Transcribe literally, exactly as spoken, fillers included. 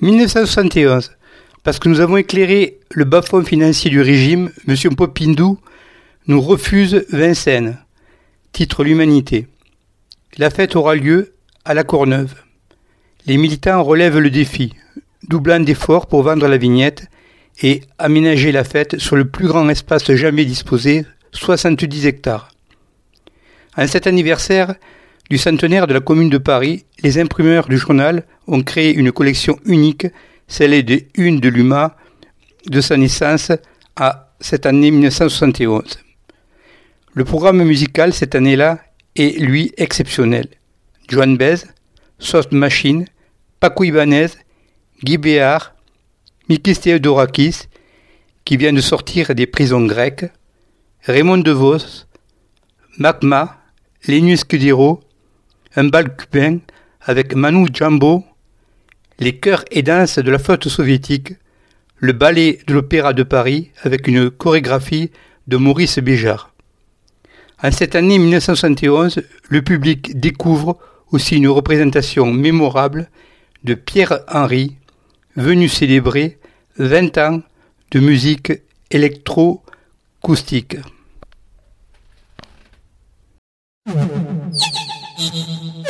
dix-neuf cent soixante et onze. Parce que nous avons éclairé le bas-fond financier du régime, M. Popindou nous refuse Vincennes. Titre l'Humanité. La fête aura lieu à La Courneuve. Les militants relèvent le défi, doublant d'efforts pour vendre la vignette et aménager la fête sur le plus grand espace jamais disposé, soixante-dix hectares. En cet anniversaire du centenaire de la Commune de Paris, les imprimeurs du journal ont créé une collection unique, celle des Une de l'U M A, de sa naissance à cette année dix-neuf cent soixante et onze. Le programme musical cette année-là est, lui, exceptionnel. Joan Baez, Soft Machine, Paco Ibanez, Guy Béard, Mikis Theodorakis, qui vient de sortir des prisons grecques, Raymond DeVos, Magma, Linus Scudero, un bal cubain avec Manu Jambo, les chœurs et danses de la flotte soviétique, le ballet de l'Opéra de Paris avec une chorégraphie de Maurice Béjart. En cette année dix-neuf cent soixante et onze, le public découvre aussi une représentation mémorable de Pierre Henry, venu célébrer vingt ans de musique électro-acoustique.